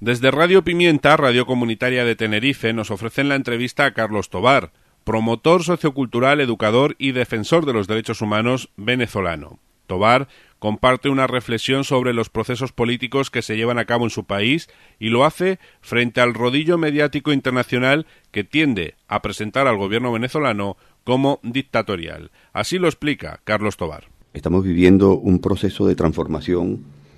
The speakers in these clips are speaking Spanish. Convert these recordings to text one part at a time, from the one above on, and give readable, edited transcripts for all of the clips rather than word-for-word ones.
Desde Radio Pimienta, Radio Comunitaria de Tenerife, nos ofrecen la entrevista a Carlos Tobar, promotor sociocultural, educador y defensor de los derechos humanos venezolano. Tobar comparte una reflexión sobre los procesos políticos que se llevan a cabo en su país y lo hace frente al rodillo mediático internacional que tiende a presentar al gobierno venezolano como dictatorial. Así lo explica Carlos Tobar. Estamos viviendo un proceso de transformación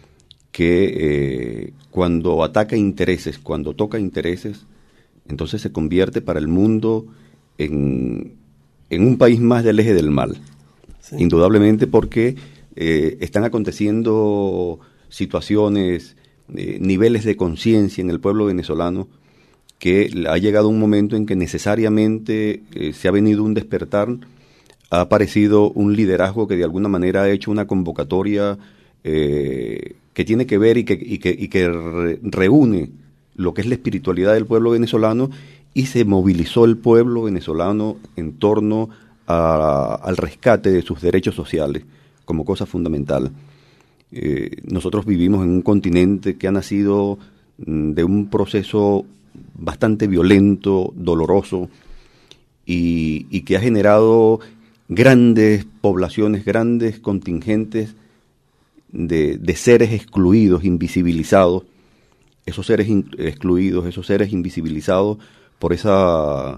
que cuando ataca intereses, cuando toca intereses, entonces se convierte para el mundo en un país más del eje del mal. Sí. Indudablemente porque están aconteciendo situaciones, niveles de conciencia en el pueblo venezolano que ha llegado un momento en que necesariamente se ha venido un despertar, ha aparecido un liderazgo que de alguna manera ha hecho una convocatoria que tiene que ver y que reúne lo que es la espiritualidad del pueblo venezolano, y se movilizó el pueblo venezolano en torno al rescate de sus derechos sociales como cosa fundamental. Nosotros vivimos en un continente que ha nacido de un proceso bastante violento, doloroso, y que ha generado grandes poblaciones, grandes contingentes de seres excluidos, invisibilizados, esos seres excluidos, esos seres invisibilizados por esa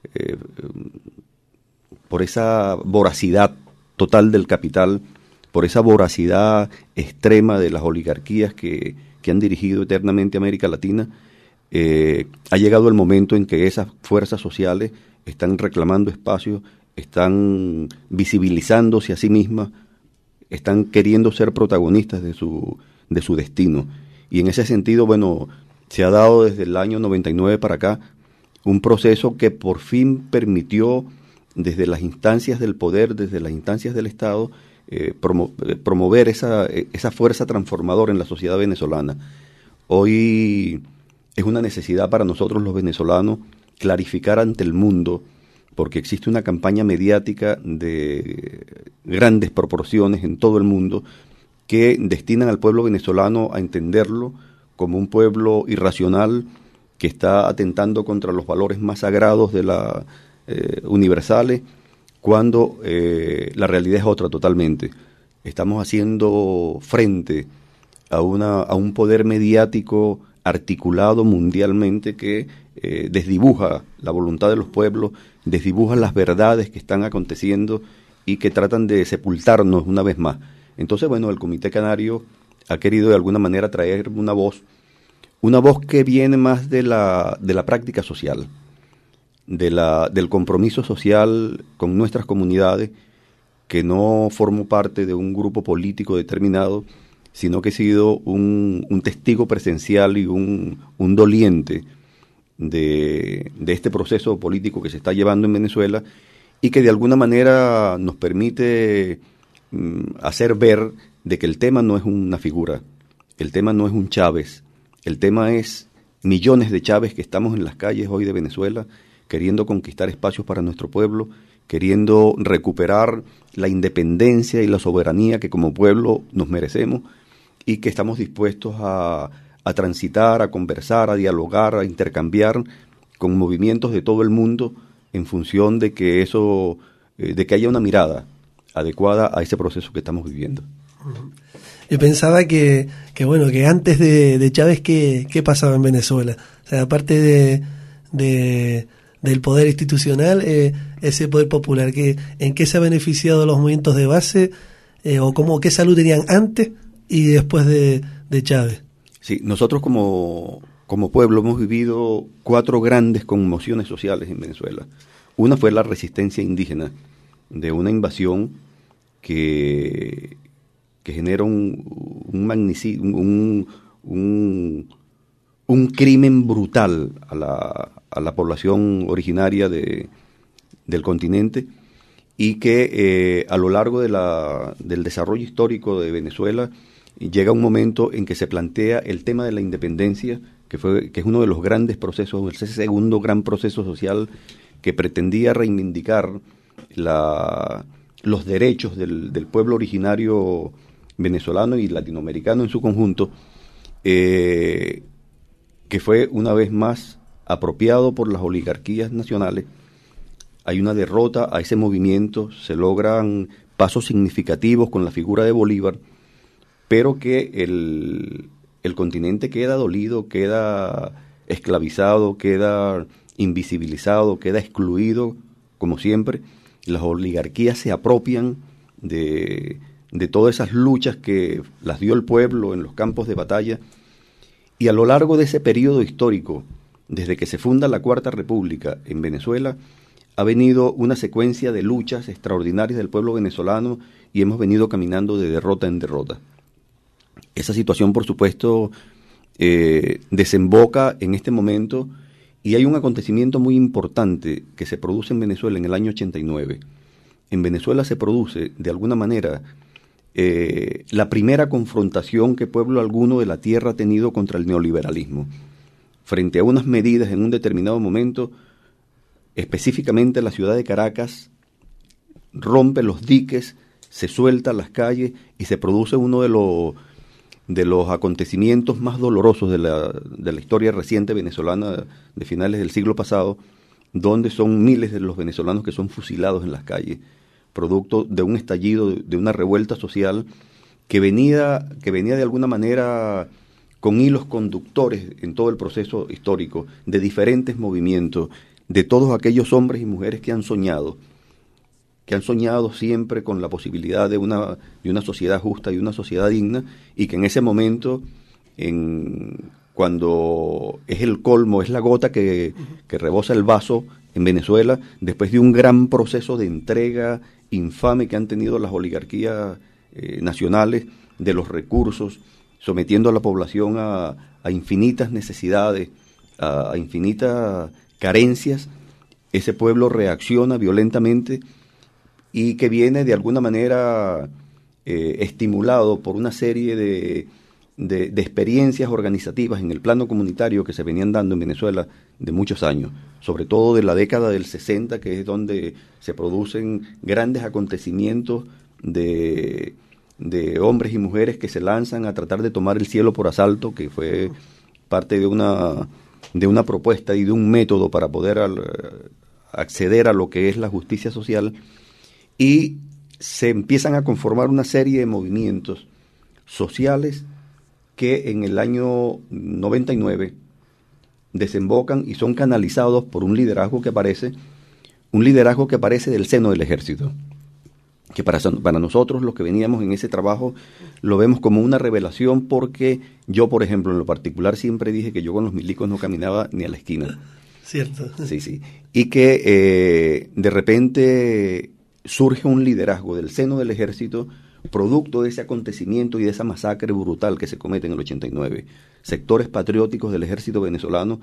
voracidad total del capital, por esa voracidad extrema de las oligarquías que han dirigido eternamente América Latina. Ha llegado el momento en que esas fuerzas sociales están reclamando espacios, están visibilizándose a sí mismas, están queriendo ser protagonistas de su destino. Y en ese sentido, bueno, se ha dado desde el año 99 para acá un proceso que por fin permitió, desde las instancias del poder, desde las instancias del Estado, promover esa fuerza transformadora en la sociedad venezolana. Hoy es una necesidad para nosotros los venezolanos clarificar ante el mundo, porque existe una campaña mediática de grandes proporciones en todo el mundo que destinan al pueblo venezolano a entenderlo como un pueblo irracional que está atentando contra los valores más sagrados de la universales, cuando la realidad es otra totalmente. Estamos haciendo frente a un poder mediático articulado mundialmente que desdibuja la voluntad de los pueblos, desdibuja las verdades que están aconteciendo y que tratan de sepultarnos una vez más. Entonces, bueno, el Comité Canario ha querido de alguna manera traer una voz que viene más de la práctica social, del compromiso social con nuestras comunidades, que no formo parte de un grupo político determinado, sino que he sido un testigo presencial y un doliente de este proceso político que se está llevando en Venezuela, y que de alguna manera nos permite hacer ver de que el tema no es una figura, el tema no es un Chávez, el tema es millones de Chávez que estamos en las calles hoy de Venezuela, queriendo conquistar espacios para nuestro pueblo, queriendo recuperar la independencia y la soberanía que como pueblo nos merecemos, y que estamos dispuestos a transitar, a conversar, a dialogar, a intercambiar con movimientos de todo el mundo en función de que de que haya una mirada adecuada a ese proceso que estamos viviendo. Yo pensaba que antes de Chávez, ¿qué pasaba en Venezuela? O sea, aparte del poder institucional, ese poder popular, ¿en qué se ha beneficiado los movimientos de base? ¿O qué salud tenían antes y después de Chávez? Sí, nosotros como pueblo hemos vivido 4 grandes conmociones sociales en Venezuela. Una fue la resistencia indígena de una invasión que genera un crimen brutal a la población originaria del continente, y que a lo largo del desarrollo histórico de Venezuela llega un momento en que se plantea el tema de la independencia, que es uno de los grandes procesos, ese segundo gran proceso social que pretendía reivindicar los derechos del pueblo originario venezolano y latinoamericano en su conjunto. que fue una vez más apropiado por las oligarquías nacionales. Hay una derrota a ese movimiento, se logran pasos significativos con la figura de Bolívar, pero que el continente queda dolido, queda esclavizado, queda invisibilizado, queda excluido, como siempre. Las oligarquías se apropian de todas esas luchas que las dio el pueblo en los campos de batalla, y a lo largo de ese periodo histórico, desde que se funda la Cuarta República en Venezuela, ha venido una secuencia de luchas extraordinarias del pueblo venezolano y hemos venido caminando de derrota en derrota. Esa situación, por supuesto, desemboca en este momento, y hay un acontecimiento muy importante que se produce en Venezuela en el año 89. En Venezuela se produce, de alguna manera, la primera confrontación que pueblo alguno de la tierra ha tenido contra el neoliberalismo. Frente a unas medidas en un determinado momento, específicamente la ciudad de Caracas rompe los diques, se suelta a las calles y se produce uno de los acontecimientos más dolorosos de la historia reciente venezolana de finales del siglo pasado, donde son miles de los venezolanos que son fusilados en las calles, producto de un estallido, de una revuelta social que venía de alguna manera con hilos conductores en todo el proceso histórico, de diferentes movimientos, de todos aquellos hombres y mujeres que han soñado siempre con la posibilidad de una sociedad justa y una sociedad digna, y que en ese momento, cuando es el colmo, es la gota que rebosa el vaso en Venezuela, después de un gran proceso de entrega infame que han tenido las oligarquías nacionales de los recursos, sometiendo a la población a infinitas necesidades, a infinitas carencias, ese pueblo reacciona violentamente, y que viene de alguna manera estimulado por una serie de experiencias organizativas en el plano comunitario que se venían dando en Venezuela de muchos años, sobre todo de la década del 60, que es donde se producen grandes acontecimientos de hombres y mujeres que se lanzan a tratar de tomar el cielo por asalto, que fue parte de una propuesta y de un método para poder acceder a lo que es la justicia social, y se empiezan a conformar una serie de movimientos sociales que en el año 99 desembocan y son canalizados por un liderazgo que aparece del seno del ejército, que para nosotros los que veníamos en ese trabajo lo vemos como una revelación, porque yo, por ejemplo, en lo particular siempre dije que yo con los milicos no caminaba ni a la esquina. Cierto. Sí. Y que de repente surge un liderazgo del seno del ejército, producto de ese acontecimiento y de esa masacre brutal que se comete en el 89. Sectores patrióticos del ejército venezolano,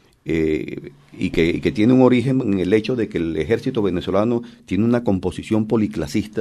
y que tiene un origen en el hecho de que el ejército venezolano tiene una composición policlasista,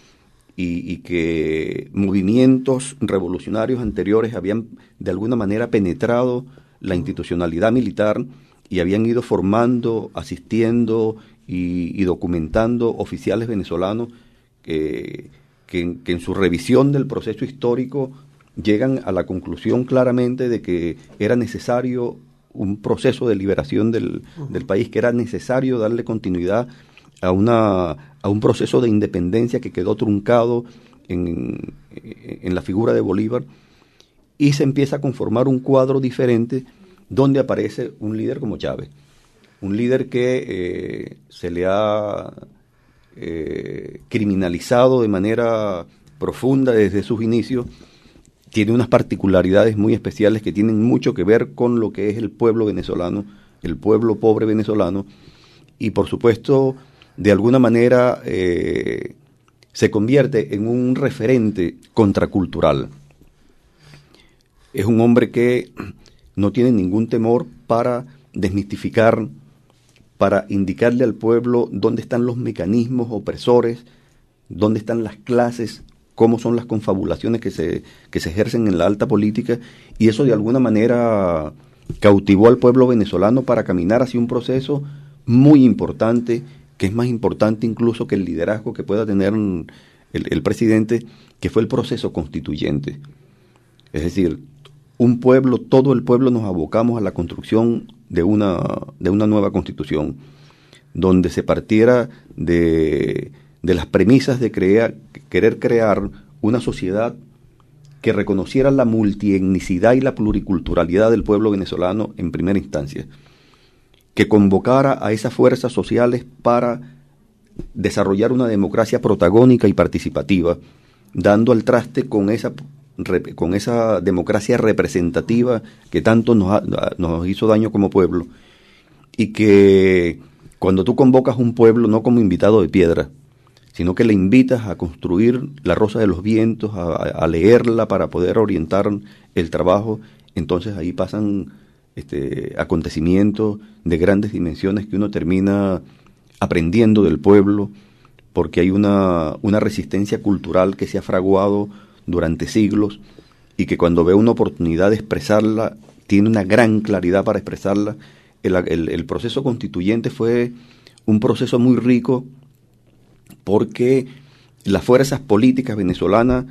y que movimientos revolucionarios anteriores habían de alguna manera penetrado la institucionalidad militar y habían ido formando, asistiendo y documentando oficiales venezolanos que en su revisión del proceso histórico llegan a la conclusión claramente de que era necesario un proceso de liberación del país, que era necesario darle continuidad a un proceso de independencia que quedó truncado en la figura de Bolívar, y se empieza a conformar un cuadro diferente donde aparece un líder como Chávez, un líder que se le ha criminalizado de manera profunda desde sus inicios. Tiene unas particularidades muy especiales que tienen mucho que ver con lo que es el pueblo venezolano, el pueblo pobre venezolano, y por supuesto, de alguna manera se convierte en un referente contracultural. Es un hombre que no tiene ningún temor para desmistificar, para indicarle al pueblo dónde están los mecanismos opresores, dónde están las clases, cómo son las confabulaciones que se ejercen en la alta política, y eso de alguna manera cautivó al pueblo venezolano para caminar hacia un proceso muy importante, que es más importante incluso que el liderazgo que pueda tener el presidente, que fue el proceso constituyente. Es decir, un pueblo, todo el pueblo nos abocamos a la construcción de una nueva constitución, donde se partiera de las premisas de querer crear una sociedad que reconociera la multietnicidad y la pluriculturalidad del pueblo venezolano en primera instancia, que convocara a esas fuerzas sociales para desarrollar una democracia protagónica y participativa, dando al traste con esa democracia representativa que tanto nos hizo daño como pueblo, y que cuando tú convocas un pueblo no como invitado de piedra, sino que le invitas a construir la Rosa de los Vientos, a leerla para poder orientar el trabajo, entonces ahí pasan acontecimientos de grandes dimensiones que uno termina aprendiendo del pueblo, porque hay una resistencia cultural que se ha fraguado durante siglos y que cuando ve una oportunidad de expresarla, tiene una gran claridad para expresarla. El proceso constituyente fue un proceso muy rico porque las fuerzas políticas venezolanas,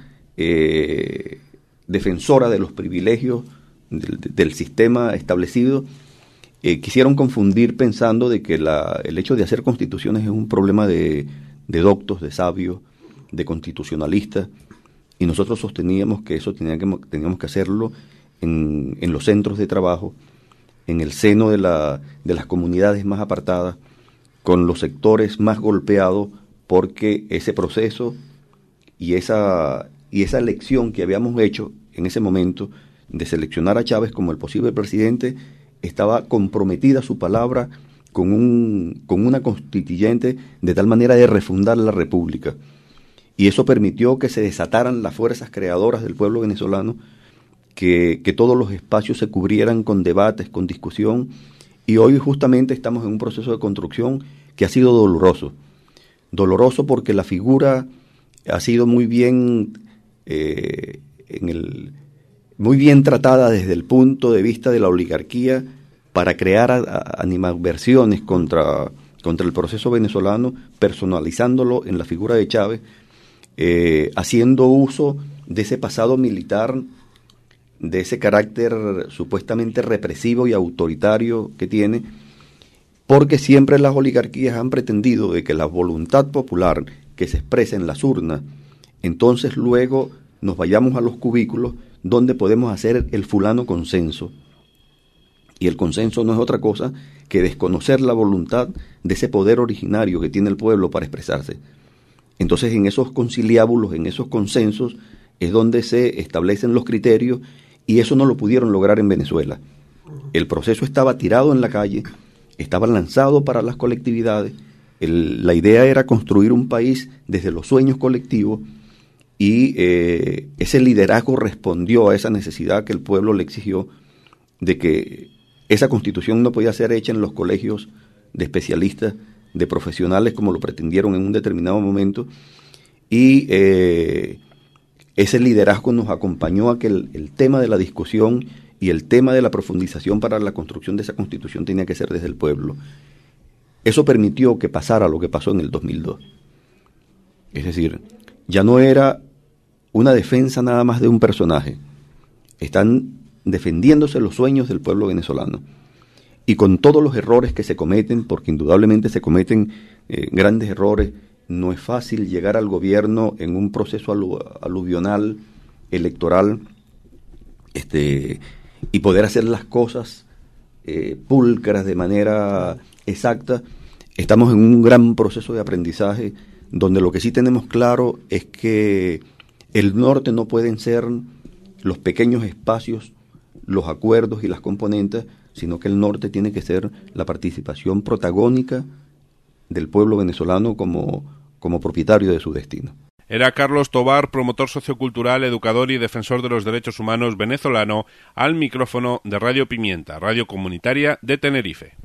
defensoras de los privilegios del sistema establecido, quisieron confundir pensando de que el hecho de hacer constituciones es un problema de doctos, de sabios, de constitucionalistas, y nosotros sosteníamos que eso teníamos que hacerlo en los centros de trabajo, en el seno de las comunidades más apartadas, con los sectores más golpeados, porque ese proceso y esa elección que habíamos hecho en ese momento de seleccionar a Chávez como el posible presidente, estaba comprometida su palabra con una constituyente de tal manera de refundar la República. Y eso permitió que se desataran las fuerzas creadoras del pueblo venezolano, que todos los espacios se cubrieran con debates, con discusión, y hoy justamente estamos en un proceso de construcción que ha sido doloroso porque la figura ha sido muy bien muy bien tratada desde el punto de vista de la oligarquía para crear animadversiones contra el proceso venezolano, personalizándolo en la figura de Chávez, haciendo uso de ese pasado militar, de ese carácter supuestamente represivo y autoritario que tiene, porque siempre las oligarquías han pretendido de que la voluntad popular que se expresa en las urnas, entonces luego nos vayamos a los cubículos donde podemos hacer el fulano consenso. Y el consenso no es otra cosa que desconocer la voluntad de ese poder originario que tiene el pueblo para expresarse. Entonces en esos conciliábulos, en esos consensos, es donde se establecen los criterios, y eso no lo pudieron lograr en Venezuela. El proceso estaba tirado en la calle, estaba lanzado para las colectividades, la idea era construir un país desde los sueños colectivos, y ese liderazgo respondió a esa necesidad que el pueblo le exigió, de que esa constitución no podía ser hecha en los colegios de especialistas, de profesionales como lo pretendieron en un determinado momento, y ese liderazgo nos acompañó a que el tema de la discusión y el tema de la profundización para la construcción de esa constitución tenía que ser desde el pueblo. Eso permitió que pasara lo que pasó en el 2002. Es decir, ya no era una defensa nada más de un personaje. Están defendiéndose los sueños del pueblo venezolano. Y con todos los errores que se cometen, porque indudablemente se cometen grandes errores, no es fácil llegar al gobierno en un proceso aluvional, electoral, y poder hacer las cosas pulcras de manera exacta. Estamos en un gran proceso de aprendizaje, donde lo que sí tenemos claro es que el norte no pueden ser los pequeños espacios, los acuerdos y las componentes, sino que el norte tiene que ser la participación protagónica del pueblo venezolano como propietario de su destino. Era Carlos Tobar, promotor sociocultural, educador y defensor de los derechos humanos venezolano, al micrófono de Radio Pimienta, radio comunitaria de Tenerife.